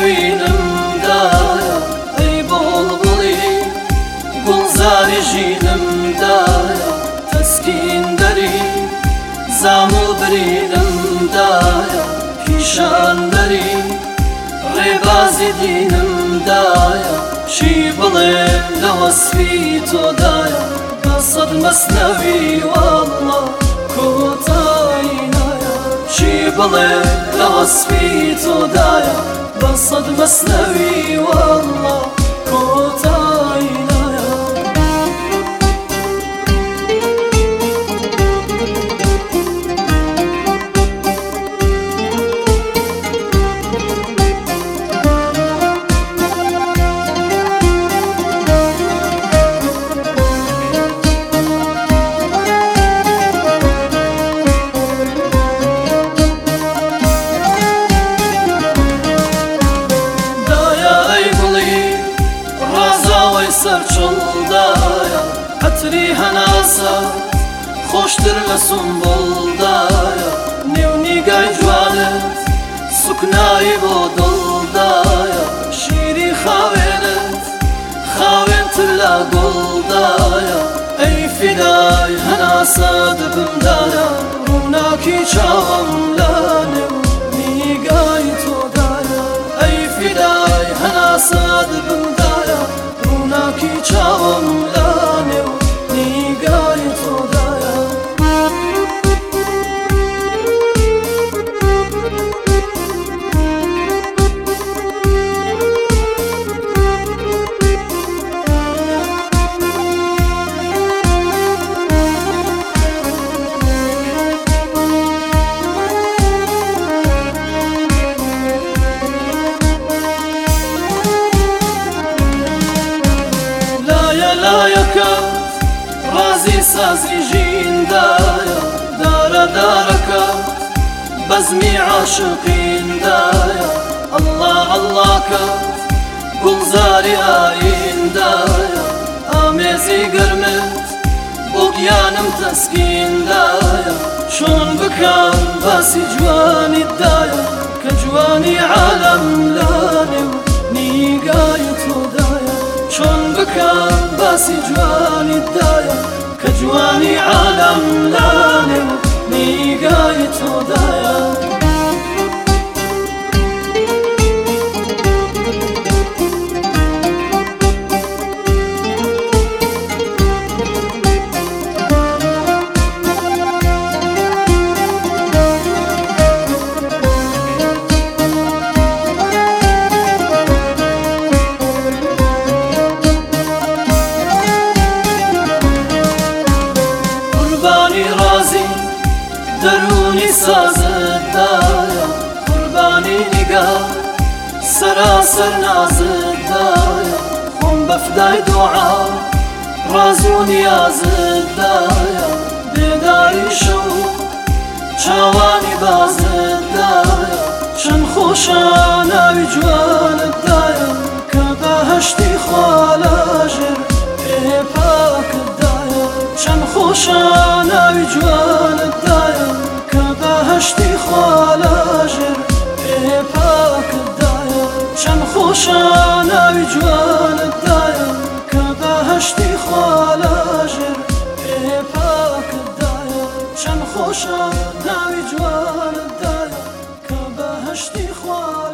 برینمدایە ئەی بڵبڵی گوڵزاری ژینمدایە تەسکین دەری زام و برینمدایە پیشاندەری ڕێبازی دینمدایە چی بڵێ لە وەسفی تۆدایە بە سەد مەسنەوی وەڵڵا کۆتایی نایە چی بڵێ لە وەسفی تۆدایە بە سەد مەسنەوی وەڵڵا کۆتایی نایە سەرچڵدایە ئەتری هەناسە خۆشتر لە سومبڵدایە نێونیگای جوانت سوکنایی بۆ دڵدایە شیری خاوێنت خاوێنتر لە گوڵدایە ئەی فیدای هەناسە دبمدایە ڕووناکی چاوەم لە نێونیگای تۆدایە ئەی فیدای هەناسە دبمدایە ڕووناکی چاوەم لە نێونیگای تۆدایە ڕازی سازی ژیندایە دارە دارەکە بەزمی عاشقیندایە ئەڵڵا ئەڵڵاکە گوڵزاری ئایندایە ئامێزی گەرمت بۆ گیانم تەسکیندایە چۆن بکەم باسی جوانیتدایە کە جوانی عالەم لە نێونیگای تۆدایە چۆن بکەم باسی جوانیتدایە کە جوانی عالەم لە نێونیگای تۆدایە دەرونی سازتدایە قوربانی نیگار سەراسەر نازتدایە خۆم بە فدای دوعا ڕاز و نیازتدایە بێداری شەو چاوانی بازتدایە چەند خۆشە ناوی جوانتدایە کە بەهەشتی خوا لەژێر پێپاکتدایە چەند خۆشە ناوی جوانتدایە کە بەهەشتی خوا لەژێر پێپاکتدایە چەند خۆشە ناوی جوانتدایە کە بەهەشتی خوا لەژێر پێپاکتدایە چەند خۆشە ناوی جوانتدایە کە بەهەشتی خوا